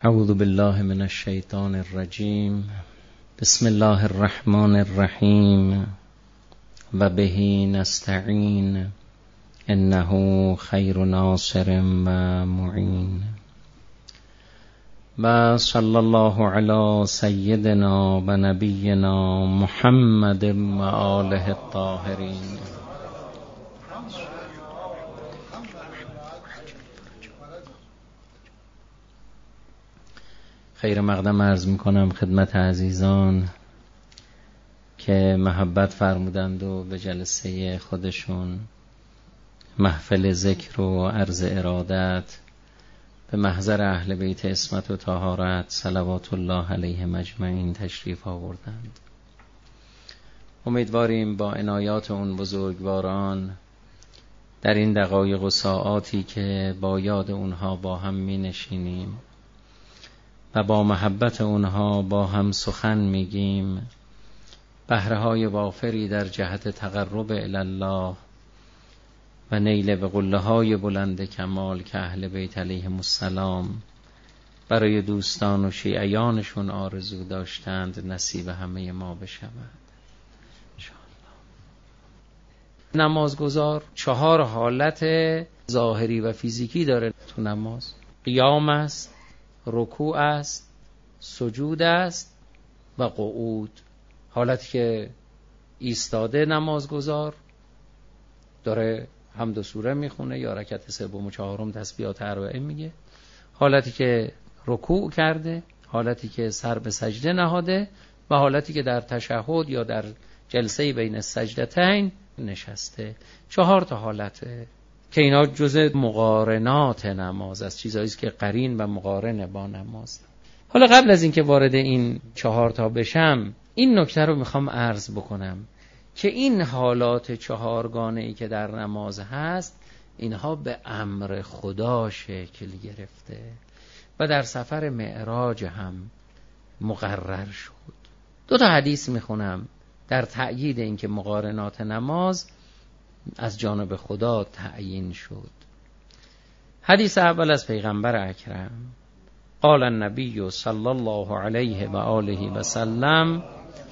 اعوذ بالله من الشیطان الرجیم. بسم الله الرحمن الرحیم و به نستعین انه خیر ناصر و معین. و صلی الله علی سیدنا و نبینا محمد و آله الطاهرین. خیر مقدم عرض می کنم خدمت عزیزان که محبت فرمودند و به جلسه خودشون محفل ذکر و عرض ارادت به محضر اهل بیت عصمت و طهارت صلوات الله علیهم اجمعین تشریف آوردند. امیدواریم با عنایات اون بزرگواران در این دقایق و ساعاتی که با یاد اونها با هم می نشینیم و با محبت اونها با هم سخن میگیم، بهره‌های وافری در جهت تقرب الی الله و نیل به قله‌های بلند کمال که اهل بیت علیهم السلام برای دوستان و شیعیانشون آرزو داشتند نصیب همه ما بشود انشاءالله. نمازگزار 4 حالت ظاهری و فیزیکی داره تو نماز. قیام است، رکوع است، سجود است و قعود. حالتی که ایستاده نمازگزار داره حمد و سوره میخونه یا رکعت سوم و چهارم تسبیحات اربعه میگه. حالتی که رکوع کرده، حالتی که سر به سجده نهاده و حالتی که در تشهد یا در جلسه بین السجدتین نشسته. 4 تا حالته که اینا جزء مقارنات نماز است، چیزایی است که قرین و مقارن با نماز. حالا قبل از اینکه وارد این 4 تا بشم، این نکته رو میخوام عرض بکنم که این حالات 4 گانه‌ای که در نماز هست اینها به امر خدا شکل گرفته و در سفر معراج هم مقرر شد. 2 تا حدیث میخونم در تأیید اینکه مقارنات نماز از جانب خدا تعیین شد. حدیث اول از پیغمبر اکرم قال النبی صلی الله علیه و آله و سلم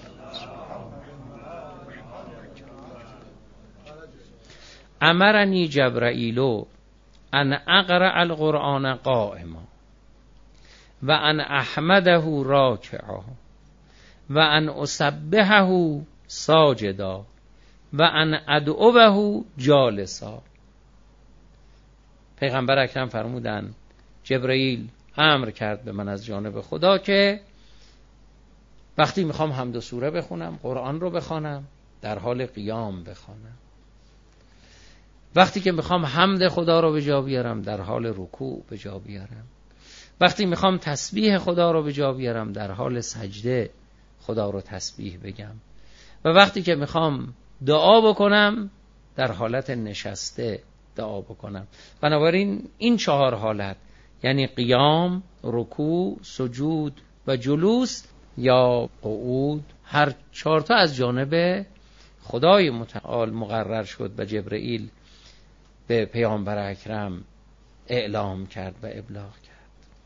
امرنی جبرائیل ان اقرأ القرآن قائما و ان احمده راکعا و ان اسبحه ساجدا و ان ادعوه جالسا. پیغمبر اکرم فرمودند جبرائیل امر کرد به من از جانب خدا که وقتی میخوام حمد و سوره بخونم، قرآن رو بخوانم، در حال قیام بخوانم. وقتی که میخوام حمد خدا رو به جا بیارم، در حال رکوع به جا بیارم. وقتی میخوام تسبیح خدا رو به جا بیارم، در حال سجده خدا رو تسبیح بگم. و وقتی که میخوام دعا بکنم، در حالت نشسته دعا بکنم. بنابراین این 4 حالت یعنی قیام، رکوع، سجود و جلوس یا قعود، هر 4 تا از جانب خدای متعال مقرر شد و جبرائیل به پیامبر اکرم اعلام کرد و ابلاغ کرد.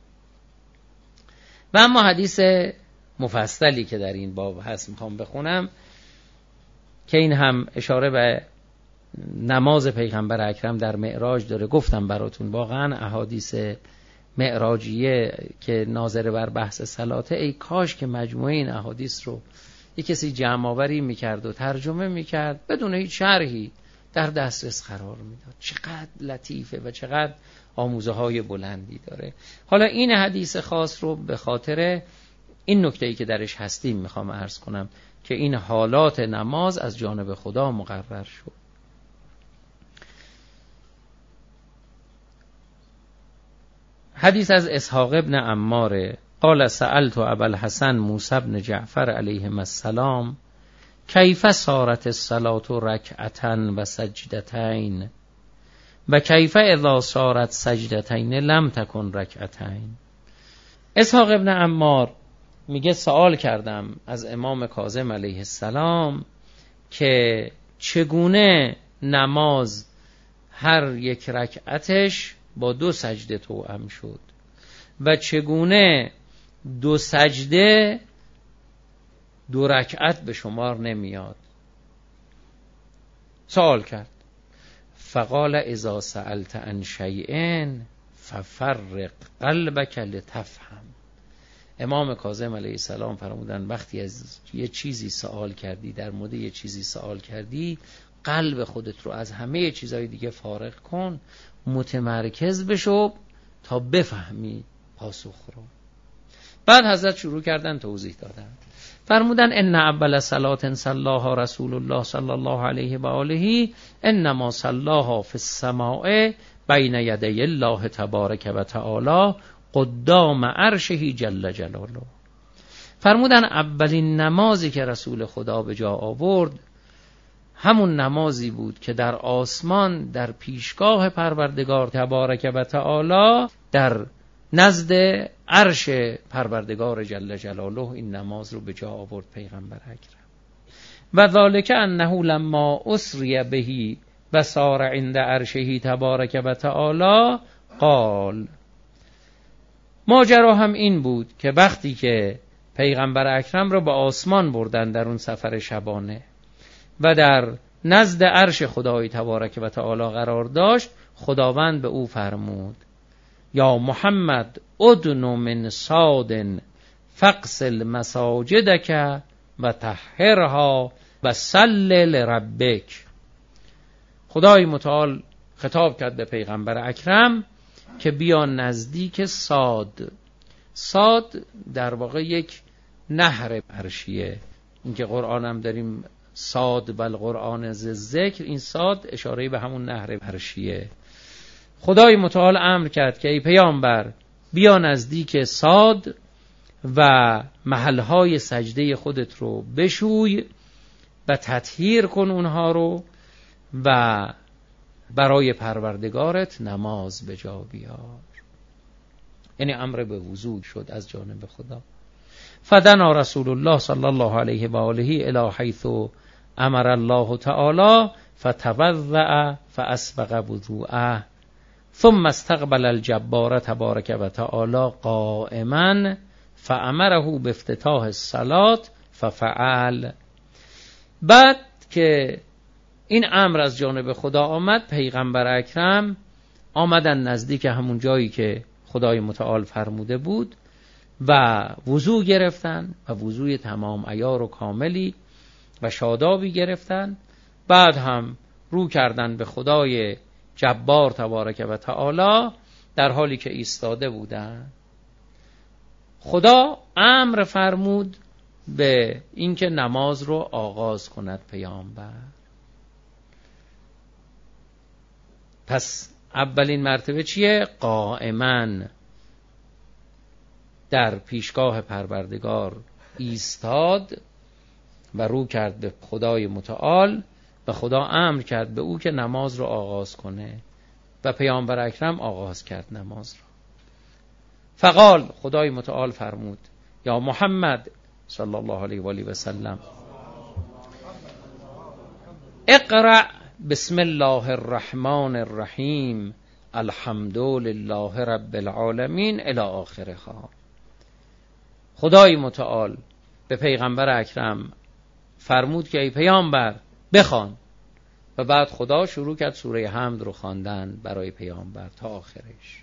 و اما حدیث مفصلی که در این باب هست میخوام بخونم که این هم اشاره به نماز پیغمبر اکرم در معراج داره. گفتم براتون واقعا احادیث معراجیه که ناظر بر بحث صلاته، ای کاش که مجموعه این احادیث رو یک کسی جمع آوری میکرد و ترجمه میکرد بدون هیچ شرحی در دسترس قرار میداد. چقدر لطیفه و چقدر آموزه های بلندی داره. حالا این حدیث خاص رو به خاطر این نکته‌ای که درش هستیم میخوام عرض کنم که این حالات نماز از جانب خدا مقرر شد. حدیث از اسحاق ابن عمار قال سألت ابا الحسن موسی بن جعفر علیهم السلام کیف صارت الصلاة رکعتا و سجدتین و کیف اذا صارت سجدتین لم تکن رکعتین. اسحاق ابن عمار میگه سوال کردم از امام کاظم علیه السلام که چگونه نماز هر یک رکعتش با 2 سجده توأم شد و چگونه 2 سجده 2 رکعت به شمار نمیاد. سوال کرد. فقال اذا سألت عن شیء ففرق قلبک لتفهم. امام کاظم علیه السلام فرمودن وقتی از یه چیزی سوال کردی، در مورد یه چیزی سوال کردی، قلب خودت رو از همه چیزهای دیگه فارغ کن، متمرکز بشو تا بفهمی پاسخ رو. بعد حضرت شروع کردن توضیح دادن. فرمودن ان اول صلات صلاها رسول الله صلی الله علیه و آله انما صلاها فی السماء بین یدی الله تبارک و تعالی قدام عرشه جل جلاله. فرمودن اولین نمازی که رسول خدا به جا آورد همون نمازی بود که در آسمان در پیشگاه پروردگار تبارک و تعالی در نزد عرش پروردگار جل جلاله این نماز رو به جا آورد پیغمبر اکرم. و ذالک انه لما اسری بهی و صار عند عرشه تبارک و تعالی قال. ماجرا هم این بود که وقتی که پیغمبر اکرم رو به آسمان بردن در اون سفر شبانه و در نزد عرش خدای تبارک و تعالی قرار داشت، خداوند به او فرمود یا محمد ادن من صاد فاغسل مساجدک و طهرها و صل لربک. خدای متعال خطاب کرد به پیغمبر اکرم که بیا نزدیک صاد. صاد در واقع یک نهر عرشیه. اینکه قرآن هم داریم صاد و القرآن ذی، این صاد اشاره به همون نهر عرشیه. خدای متعال امر کرد که ای پیامبر بیا نزدیک صاد و محلهای سجده خودت رو بشوی و تطهیر کن اونها رو و برای پروردگارت نماز به جا بیار. یعنی امر به وضو شد از جانب خدا. فدنا رسول الله صلی الله علیه و آله الی حیث امر الله تعالی فتوضأ فاسبغ وضوءه ثم استقبل الجبار تبارک و تعالی قائما فامره بافتتاح الصلاة ففعل. بعد که این امر از جانب خدا آمد، پیغمبر اکرم آمدن نزدیک همون جایی که خدای متعال فرموده بود و وضو گرفتن و وضوی تمام عیار و کاملی و شادابی گرفتن. بعد هم رو کردن به خدای جبار تبارک و تعالی در حالی که ایستاده بودن. خدا امر فرمود به اینکه نماز رو آغاز کند پیامبر. پس اولین مرتبه چیه؟ قائما در پیشگاه پروردگار ایستاد و رو کرد به خدای متعال و خدا امر کرد به او که نماز رو آغاز کنه و پیامبر اکرم آغاز کرد نماز رو. فقال، خدای متعال فرمود یا محمد صلی الله علیه و آله و سلم اقرأ بسم الله الرحمن الرحیم الحمد لله رب العالمین الی آخرها. خدای متعال به پیغمبر اکرم فرمود که ای پیامبر بخوان و بعد خدا شروع کرد سوره حمد رو خواندن برای پیامبر تا آخرش.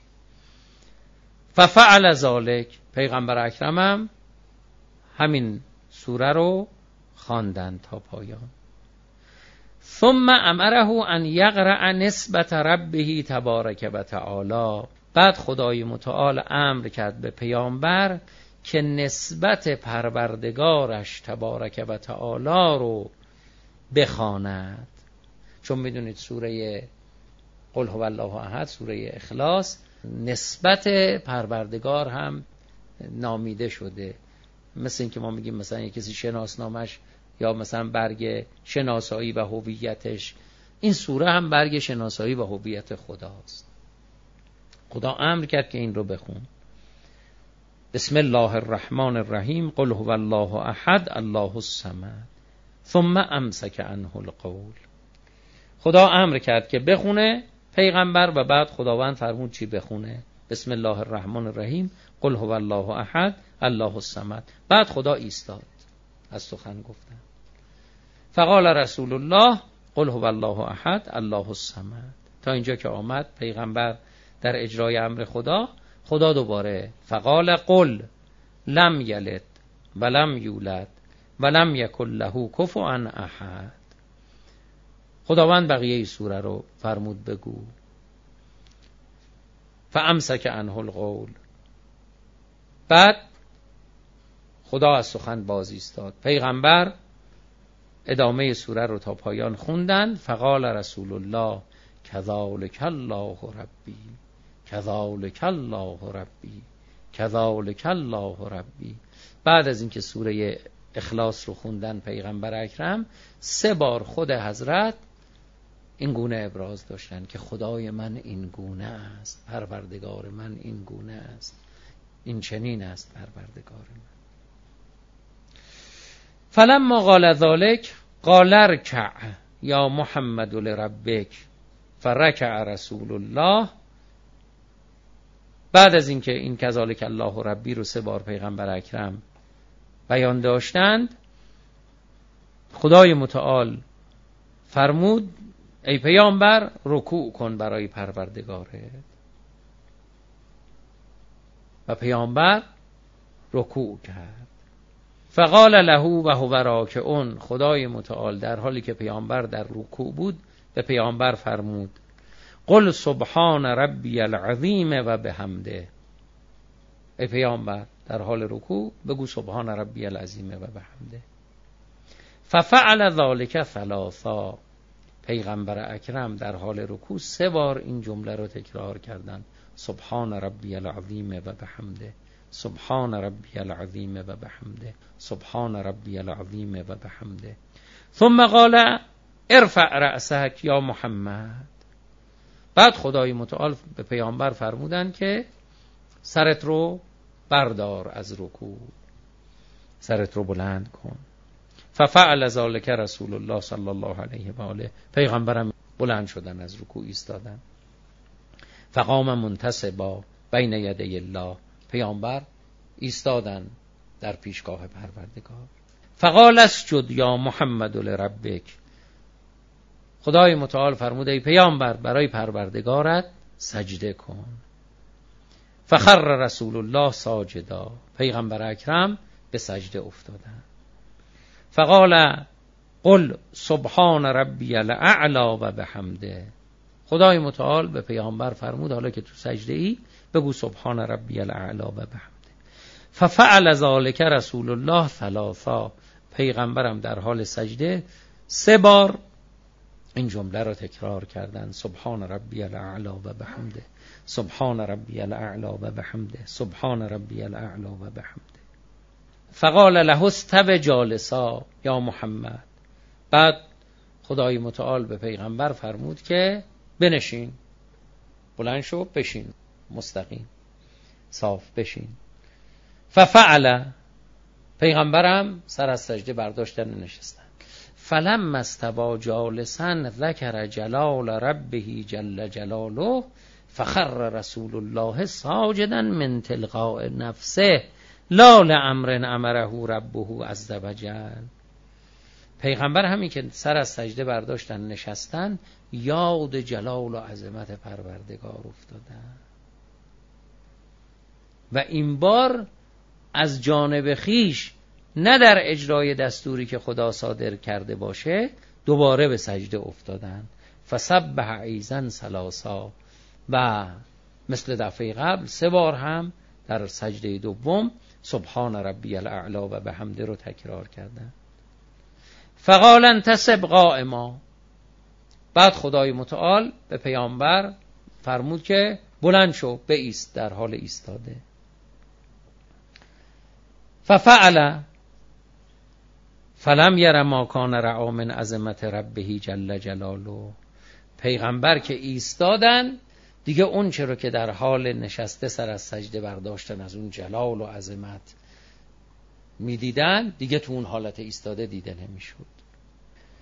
ففعل ذلک، پیغمبر اکرم هم همین سوره رو خواندن تا پایان. ثم امره ان یقرأ نسبت ربه تبارک و تعالی. بعد خدای متعال امر کرد به پیامبر که نسبت پروردگارش تبارک و تعالی رو بخواند. چون میدونید سوره قل هو الله احد، سوره اخلاص، نسبت پروردگار هم نامیده شده. مثل این که ما میگیم مثلا یک کسی شناسنامش یا مثلا برگ شناسایی و هویتش، این سوره هم برگ شناسایی و هویت خداست. خدا امر کرد که این رو بخون. بسم الله الرحمن الرحیم قل هو الله احد الله الصمد ثم امسک عنه القول. خدا امر کرد که بخونه پیغمبر و بعد خداوند فرمود چی بخونه. بسم الله الرحمن الرحیم، قل هو الله احد الله الصمد. بعد خدا ایستاد از سخن گفتن. فقال رسول الله قل هو الله احد الله الصمد. تا اینجا که آمد پیغمبر در اجرای امر خدا دوباره فقال قل لم یلد ولم یولد ولم یکن له کفوا احد. خداوند بقیه سوره رو فرمود بگو. فامسک عنه القول. بعد خدا از سخن باز ایستاد. پیغمبر ادامه سوره رو تا پایان خوندن. فقال رسول الله کذالک الله ربی کذالک الله ربی کذالک الله ربی. بعد از اینکه سوره اخلاص رو خوندن پیغمبر اکرم 3 بار خود حضرت این گونه ابراز داشتن که خدای من این گونه است، پروردگار من این گونه است، این چنین است پروردگار من. فلما قال ذلك قال اركع یا محمد لربک فرکع رسول الله. بعد از اینکه این کذالک الله ربی رو 3 بار پیغمبر اکرم بیان داشتند، خدای متعال فرمود ای پیامبر رکوع کن برای پروردگارت. و پیامبر رکوع کرد. فقال له و هو راکع. خدای متعال در حالی که پیامبر در رکوع بود به پیامبر فرمود قل سبحان ربی العظیم و بحمده. ای پیامبر در حال رکوع بگو سبحان ربی العظیم و بحمده. ففعل ذلك 3. پیغمبر اکرم در حال رکوع 3 بار این جمله رو تکرار کردند. سبحان ربی العظیم و بحمده سبحان ربی العظیم و بحمده سبحان ربی العظیم و بحمده. ثم قال ارفع رأسك یا محمد. بعد خدای متعال به پیامبر فرمودن که سرت رو بردار از رکوع، سرت رو بلند کن. ففعل ذلك رسول الله صلی الله علیه و آله. پیغمبرم بلند شدن از رکوع ایستادن. فقام منتصبا بین یدی الله. پیامبر ایستادن در پیشگاه پروردگار. فقال اسجد یا محمد لربک. خدای متعال فرمود ای پیامبر برای پروردگارت سجده کن. فخر رسول الله ساجدا. پیغمبر اکرم به سجده افتادن. فقال قل سبحان ربی الاعلی و بحمده. خدای متعال به پیامبر فرمود حالا که تو سجده ای بگو سبحان ربی الاعلی و بحمده. ففعل ذلك رسول الله 3. پیغمبرم در حال سجده 3 بار این جمله را تکرار کردند. سبحان ربی الاعلی و بحمده سبحان ربی الاعلی و بحمده سبحان ربی الاعلی و بحمده. فقال له استو جالسا یا محمد. بعد خدای متعال به پیغمبر فرمود که بنشین، بلند شو، بشین، مستقیم صاف بشین. ففعل. پیغمبرم سر از سجده برداشتن و نشستن. فلما استوى جالسا ذکر جلال ربه جل جلاله فخر رسول الله ساجدا من تلقاء نفسه لا لامر امره ربه عز وجل. پیغمبر همین که سر از سجده برداشتن نشستن یاد جلال و عظمت پروردگار افتادن و این بار از جانب خیش نه در اجرای دستوری که خدا صادر کرده باشه دوباره به سجده افتادن. فسبح ایضا 3 و مثل دفعه قبل 3 بار هم در سجده دوم سبحان ربی الاعلی و بحمده رو تکرار کردن. فقال انتصب قائما. بعد خدای متعال به پیامبر فرمود که بلند شو، بایست، در حال ایستاده. ففعل فلم یر ما کان رعا من عظمت ربه جل جلاله. پیغمبر که ایستادن دیگه اون چرا که در حال نشسته سر از سجده برداشتن از اون جلال و عظمت میدیدن دیگه تو اون حالت ایستاده دیده نمیشد.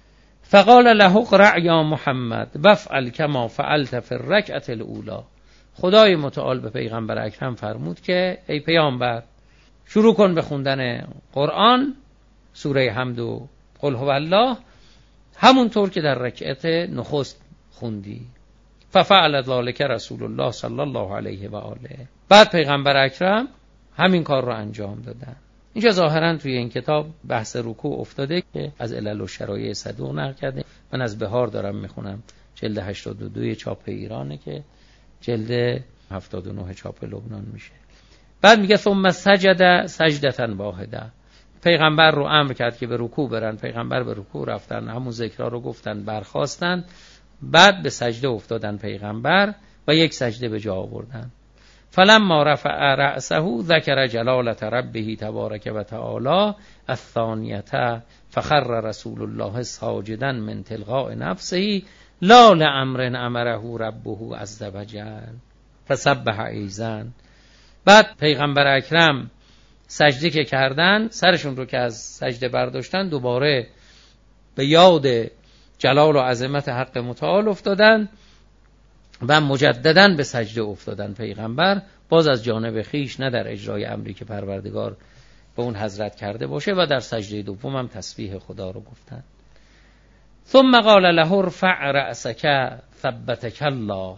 فقال له اقرأ یا محمد وافعل کما فعلت فی الرکعة الاولی. خدای متعال به پیغمبر اکرم فرمود که ای پیامبر شروع کن به خوندن قرآن، سوره حمد و قل هو الله، همونطور که در رکعت نخست خوندی. ففعل ذلک رسول الله صلی الله علیه و آله. بعد پیغمبر اکرم همین کار رو انجام دادن. اینجا ظاهرا توی این کتاب بحث رکوع افتاده که از علل و شرایع صدوق نقل کرده. من از بهار دارم میخونم، جلد 82 چاپ ایرانه که جلد 79 چاپ لبنان میشه. بعد میگه ثم سجد سجدة واحده. پیغمبر رو امر کرد که به رکوع برن. پیغمبر به رکوع رفتن، همون ذکرها رو گفتن، برخاستن، بعد به سجده افتادن پیغمبر و یک سجده به جا آوردن. فلما رفع رأسه ذکر جلالة ربه تبارک و تعالی الثانیة فخر رسول الله ساجدا من تلقاء نفسه لا لأمر امره ربه عز وجل فسبح ایضا. بعد پیغمبر اکرم سجده که کردن، سرشون رو که از سجده برداشتن، دوباره به یاد جلال و عظمت حق متعال افتادن و مجدداً به سجده افتادن. پیغمبر باز از جانب خیش، نه در اجرای امری که پروردگار به اون حضرت کرده باشه، و در سجده دوم هم تسبیح خدا رو گفتن. ثم قال له ارفع رأسك ثبتك الله.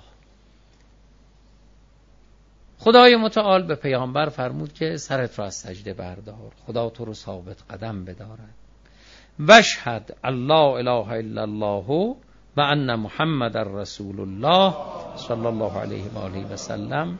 خدای متعال به پیامبر فرمود که سرت را از سجده بردار، خدا تو رو ثابت قدم بدارد. واشهد الله اله الا الله و ان محمد رسول الله صلی الله علیه و آله و سلم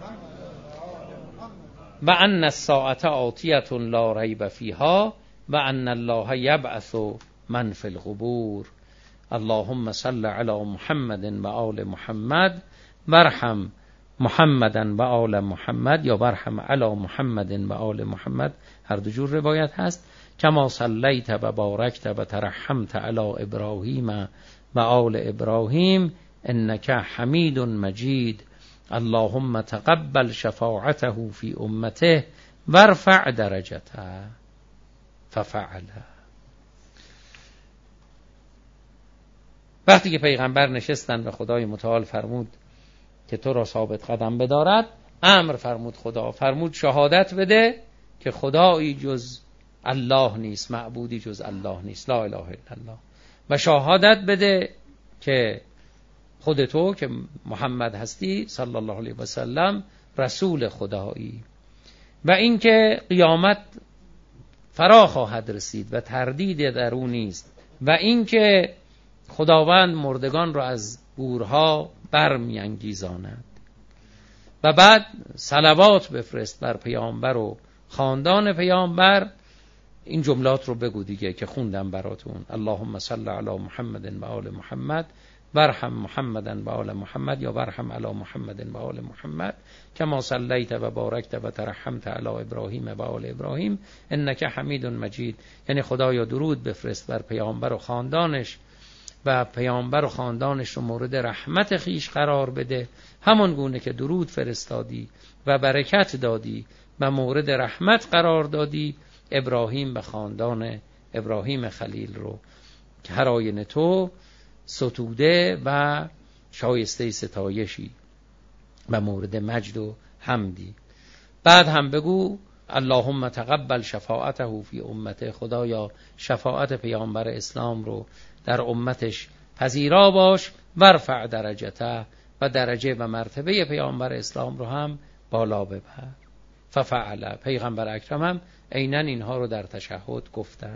و ان الساعة آتیة لا ریب فیها و ان الله یبعث من فی القبور. اللهم صل علی محمد و آل محمد وارحم محمدن و آل محمد، یا برحم علی محمدن و آل محمد، هر دو جور روایت هست. کما صلیت و بارکت و ترحمت علی ابراهیم و آل ابراهیم انک حمید مجید. اللهم تقبل شفاعته فی امته وارفع درجته. ففعل. وقتی که پیغمبر نشستن و خدای متعال فرمود که تو را ثابت قدم بدارد، امر فرمود، خدا فرمود شهادت بده که خدایی جز الله نیست، معبودی جز الله نیست، لا اله الا الله، و شهادت بده که خود تو که محمد هستی صلی الله علیه و سلم رسول خدایی، و اینکه قیامت فرا خواهد رسید و تردید در او نیست، و اینکه خداوند مردگان را از قبورها برمی‌انگیزاند. و بعد صلوات بفرست بر پیامبر و خاندان پیامبر. این جملات رو بگو دیگه که خوندم براتون. اللهم صل علی محمد و آل محمد وارحم محمدا و آل محمد، یا وارحم علی محمد و آل محمد کما صلیت و بارکت و ترحمت علی ابراهیم و آل ابراهیم انک حمید مجید. یعنی خدایا درود بفرست بر پیامبر و خاندانش، و پیامبر و خاندانش رو مورد رحمت خیش قرار بده، همون گونه که درود فرستادی و برکت دادی و مورد رحمت قرار دادی ابراهیم و خاندان ابراهیم خلیل رو که هر آینه تو ستوده و شایسته ستایشی و مورد مجد و حمدی. بعد هم بگو اللهم تقبل شفاعته فی امته. خدایا شفاعت پیامبر اسلام رو در امتش پذیرا باش. ورفع درجته، و درجه و مرتبه پیامبر اسلام رو هم بالا ببر. ففعل. پیغمبر اکرم هم عیناً اینها رو در تشهد گفتن.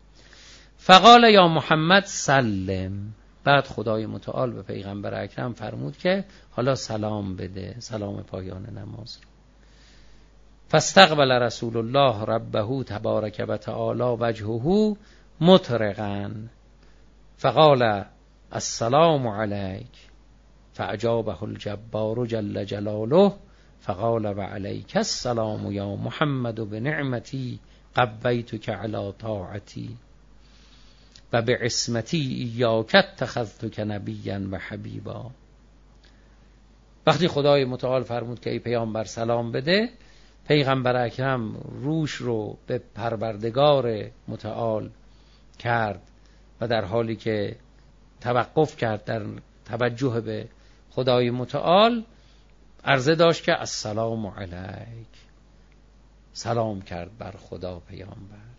فقال یا محمد سلم. بعد خدای متعال به پیغمبر اکرم فرمود که حالا سلام بده، سلام پایان نماز رو. فاستقبل رسول الله ربه تبارک و تعالی وجهه مطرقا فقال السلام علیک فاجابه الجبار جل جلاله فقال و علیک السلام یا محمد بنعمتی قویتک علی طاعتی و بعصمتی ایاک اتخذتک نبیا و حبیبا. وقتی خدای متعال فرمود که ای پیامبر سلام بده، پیغمبر اکرم روش رو به پروردگار متعال کرد و در حالی که توقف کرد در توجه به خدای متعال، عرضه داشت که السلام علیک، سلام کرد بر خدا پیامبر.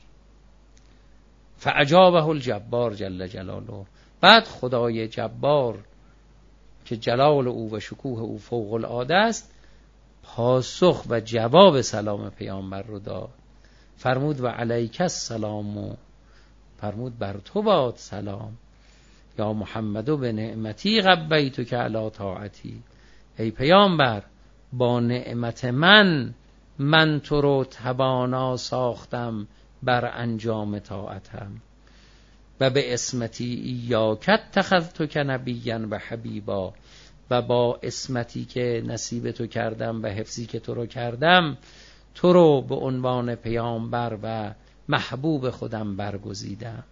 فاجابه الجبار جل جلاله، بعد خدای جبار که جلال او و شکوه او فوق العاده است پاسخ و جواب سلام پیامبر رو داد. فرمود و علیک السلام، فرمود بر تو باد سلام، یا محمد به نعمتی قبیتک علی طاعتی، ای پیامبر با نعمت من تو رو توانا ساختم بر انجام طاعتم، و به اسمتی ایاک اتخذتک نبیا و حبیبا، و با اسمتی که نصیب تو کردم و حفظی که تو رو کردم تو رو به عنوان پیامبر و محبوب خودم برگزیدم.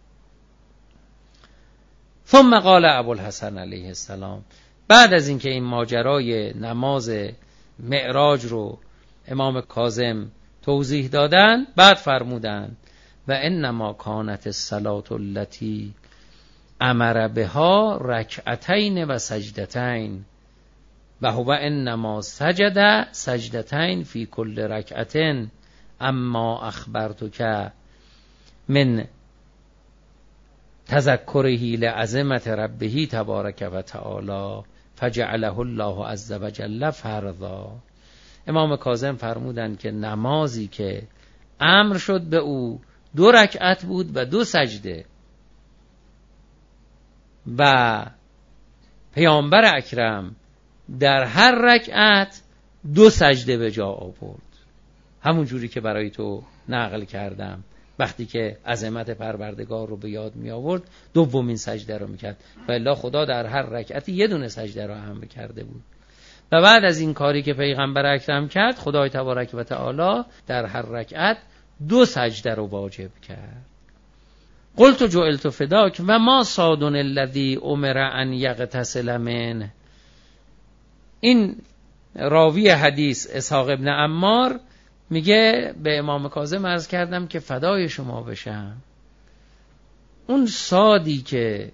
ثم قال ابوالحسن علیه السلام، بعد از اینکه این ماجرای نماز معراج رو امام کاظم توضیح دادن، بعد فرمودند و انما کانت الصلاة التي امر بها رکعتین و سجدتین و هو انما سجد سجدتین فی کل رکعتین اما اخبرتک من تذکره لعظمت ربه تبارک و تعالی فجعله الله عز وجل فرضا. امام کاظم فرمودند که نمازی که امر شد به او 2 رکعت بود و 2 سجده و پیامبر اکرم در هر رکعت 2 سجده به جا آورد، همون جوری که برای تو نقل کردم. وقتی که عظمت پروردگار رو به یاد می آورد دومین سجده رو میکرد و الا خدا در هر رکعتی 1 دونه سجده رو امر کرده بود. و بعد از این کاری که پیغمبر اکرم کرد خدای تبارک و تعالی در هر رکعت 2 سجده رو واجب کرد. قلت جعلت فداک و ما صادن الذی امر ان یغتسل منه. این راوی حدیث اسحاق ابن عمار میگه به امام کاظم عرض کردم که فدای شما بشم، اون صادی که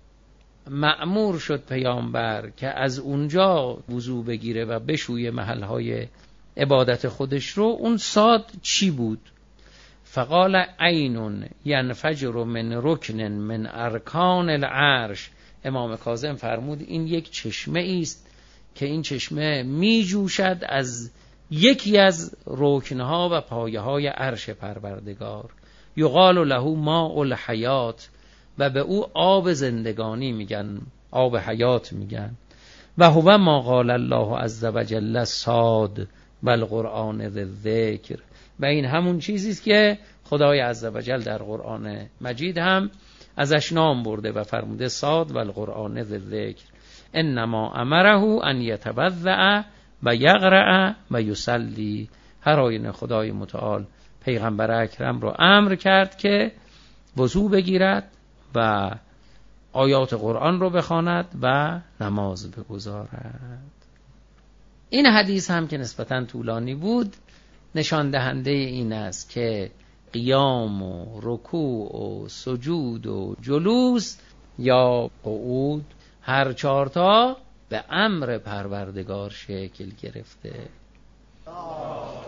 مأمور شد پیامبر که از اونجا وضو بگیره و بشویه محلهای عبادت خودش رو، اون صاد چی بود؟ فقال عین ینفجر من رکن من ارکان العرش. امام کاظم فرمود این یک چشمه است که این چشمه می جوشد از یکی از رکنها و پایه های عرش پروردگار. یقال له ماء الحیات، و به او آب زندگانی میگن، آب حیات میگن. و هو ما قال الله عز وجل صاد و القرآن ذی الذکر، و این همون چیزی است که خدای عز وجل در قرآن مجید هم ازش نام برده و فرموده صاد و القرآن ذی الذکر انما امره ان یتوضأ و یقرأ و یصلی. هر آینه خدای متعال پیغمبر اکرم رو امر کرد که وضو بگیرد و آیات قرآن رو بخواند و نماز بگزارد. این حدیث هم که نسبتاً طولانی بود نشان دهنده این است که قیام و رکوع و سجود و جلوس یا قعود هر 4 به امر پروردگار شکل گرفته.